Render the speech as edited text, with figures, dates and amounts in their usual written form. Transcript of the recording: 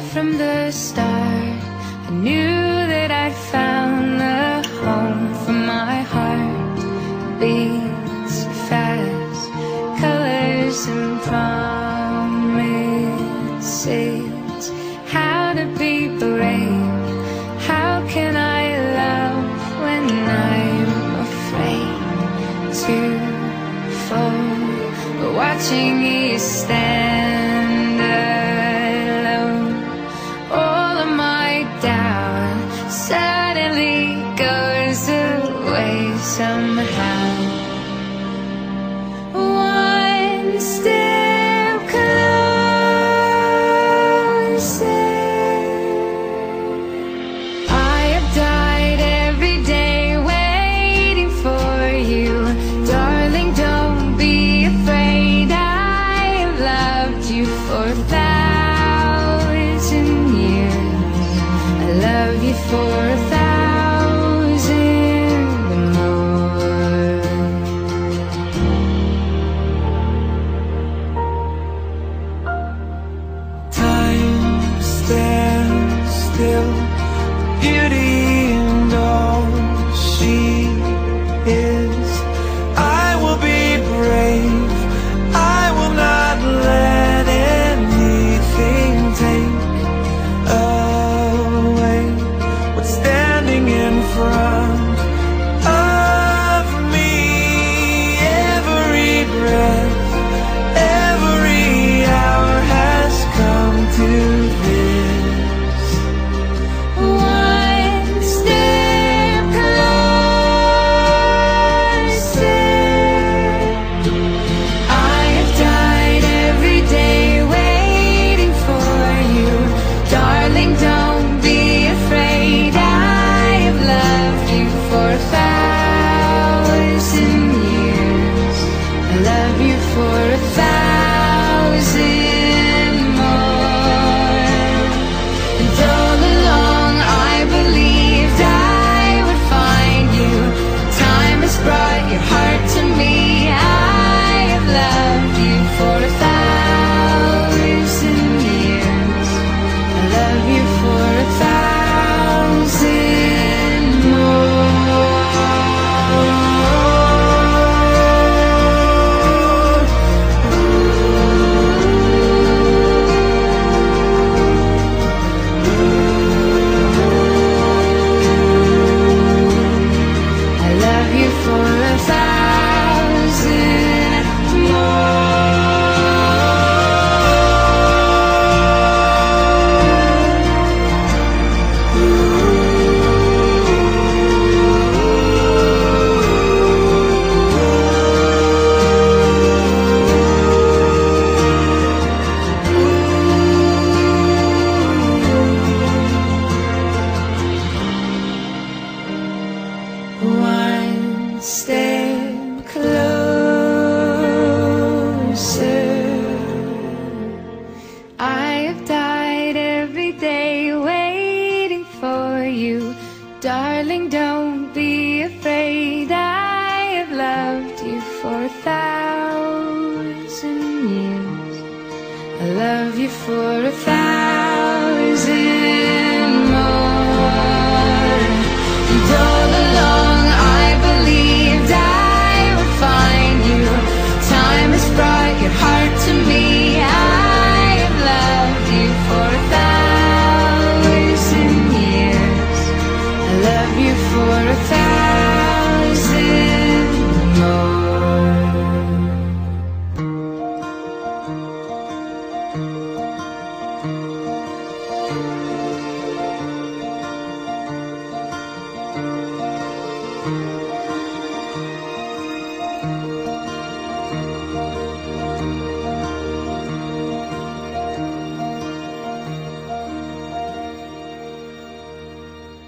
from the start. I knew that I'd found the home for my heart. Beats fast, colors and promises. How to be brave, how can I love when I'm afraid to fall? But watching you stand alone, all of my doubt suddenly goes away somehow. One step closer. I have died every day waiting for you. Darling, don't be afraid. I have loved you for 1,000 years. I love you for 1,000 more. Time stands still, beauty and all she is. I will be brave, I will not let anything take away what's standing in front of me. Every breath, every hour has come to this. One step closer. I have died every day waiting for you. Darling, don't be afraid. I have loved you for 1,000 years. I love you for 1,000 more. And all along I believed I would find you. Time has brought your heart to me. I have loved you for 1,000 years. I love you for 1,000 more. I love you for 1,000 One step closer. I have died every day waiting for you. Darling, don't be afraid. I have loved you for 1,000 years. I love you for 1,000